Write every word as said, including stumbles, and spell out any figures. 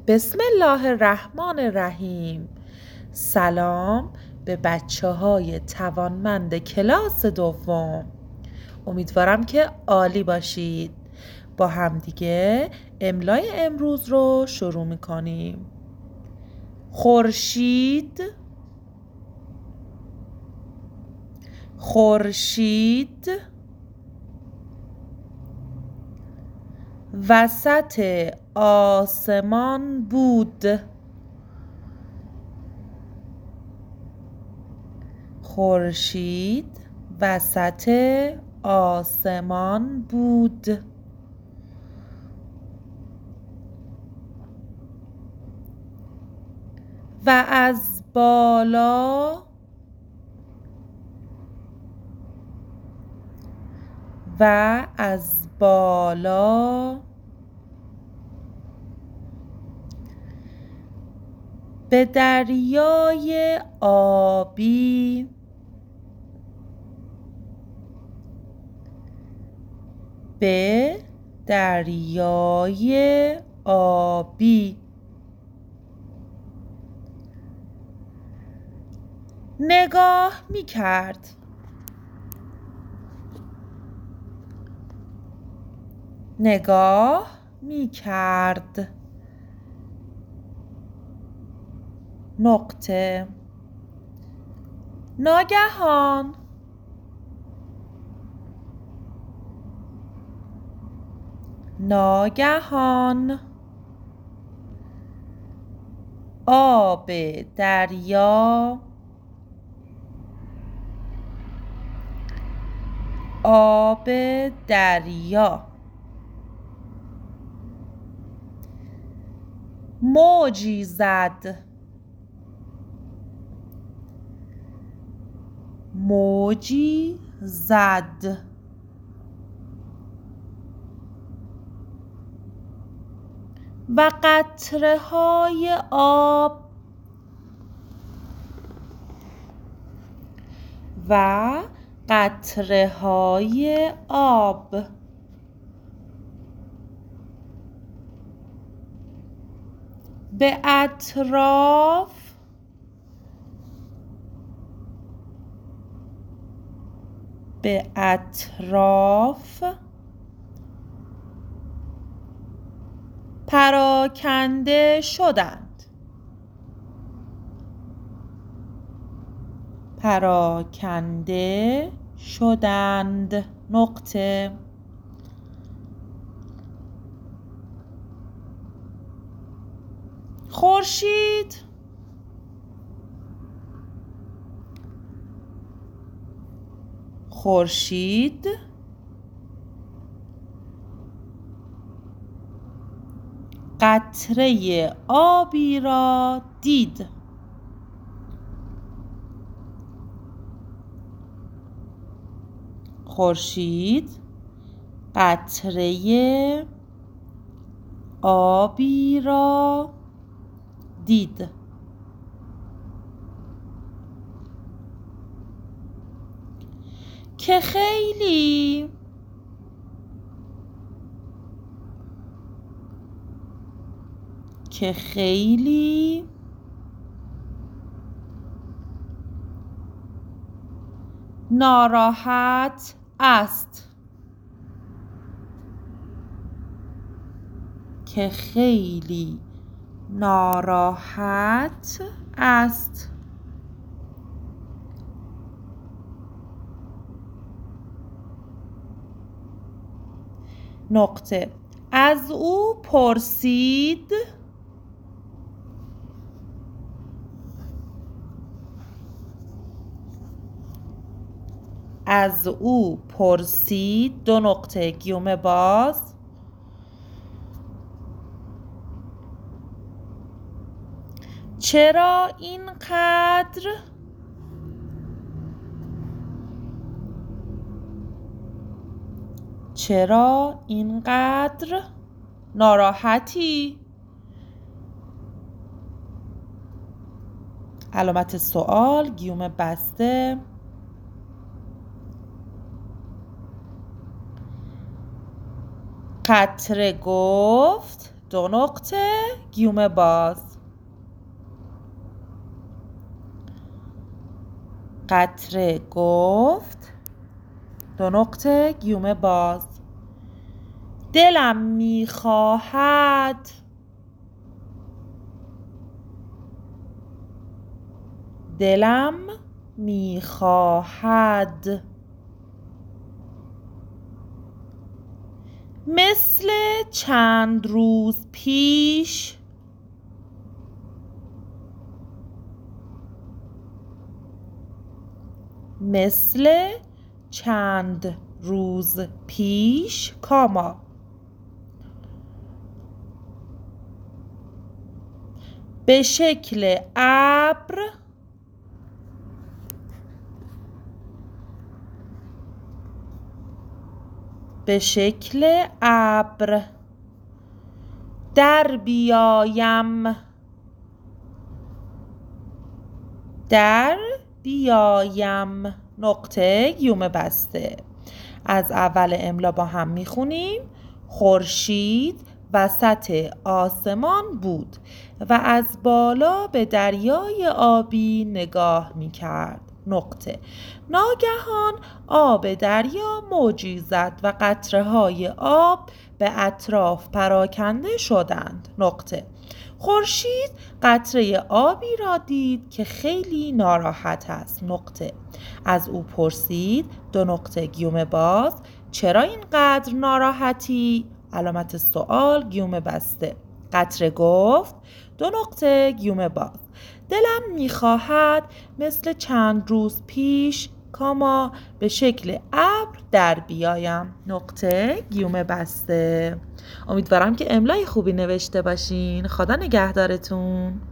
بسم الله الرحمن الرحیم. سلام به بچه های توانمند کلاس دوم. امیدوارم که عالی باشید. با همدیگه املای امروز رو شروع میکنیم. خورشید، خورشید، وسط آسمان بود. خورشید وسط آسمان بود. و از بالا و از بالا به دریای آبی به دریای آبی نگاه می کرد. نگاه می کرد. نقطه. ناگهان ناگهان آب دریا آب دریا موجی زد. موجی زد. و قطره های آب و قطره های آب به اطراف به اطراف پراکنده شدند. پراکنده شدند. نقطه. خورشید خورشید قطره آبی را دید. خورشید قطره آبی را دید. که خیلی که خیلی ناراحت است. که خیلی ناراحت است. نقطه. از او پرسید از او پرسید دو نقطه گیومه باز چرا اینقدر چرا اینقدر ناراحتی؟ علامت سوال گیومه بسته. قطره گفت دو نقطه گیومه باز. قطره گفت دو نقطه گیومه باز دلم میخواهد دلم میخواهد مثل چند روز پیش مثل چند روز پیش کاما به شکل ابر به شکل ابر در بیایم در بیایم نقطه گیومه بسته. از اول املا با هم میخونیم. خورشید وسط آسمان بود و از بالا به دریای آبی نگاه میکرد. نقطه. ناگهان آب دریا موجی زد و قطره های آب به اطراف پراکنده شدند. نقطه. خورشید قطره آبی را دید که خیلی ناراحت است. نقطه. از او پرسید دو نقطه گیومه باز چرا اینقدر ناراحتی؟ علامت سوال گیومه بسته. قطره گفت دو نقطه گیومه باز دلم میخواهد مثل چند روز پیش کاما به شکل ابر در بیایم. نقطه گیومه بسته. امیدوارم که املای خوبی نوشته باشین. خدا نگهدارتون.